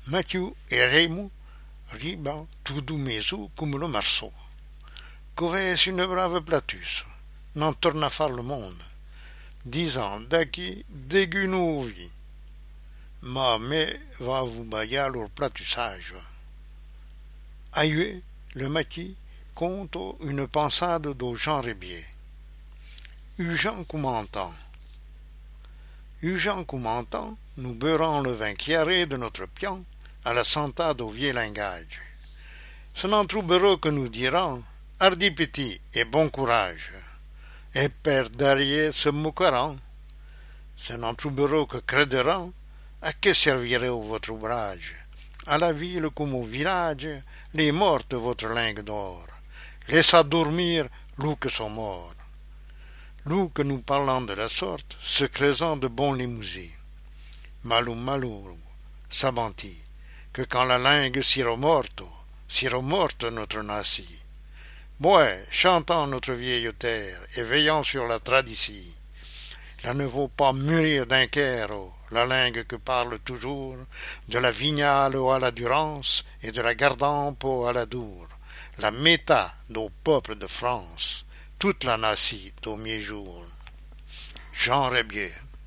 Mathieu et Raymond riban tudo meso comme le marceau. Qu'avait une brave Platus, n'en tourne à faire le monde, disant daqui dégunovi. Mais va vous bailler leur platusage. Aïe, le Mathieu compte une pensade de Jean Rébier. Jean commentant. Jean commentant, nous beurrons le vin chiaré de notre pion à la santa au vieux langage. Ce n'en trouvera que nous dirons, hardi petit et bon courage, et per derrière se moqueront. Ce n'en trouvera que crederont, à que servirait votre ouvrage? À la ville comme au village, les morts de votre lingue d'or. Laissez dormir loups que sont morts. Loups que nous parlons de la sorte, se creusant de bons limousins. Malou, sabanti, que quand la langue si remorte notre nation. Ouais, chantons notre vieille terre et veillons sur la tradition. Là ne vaut pas mûrir d'un quero, la langue que parle toujours, de la vignale à la durance et de la gardampe à la dour, la méta au peuple de France, toute la nation au mi jour. Jean Rébier.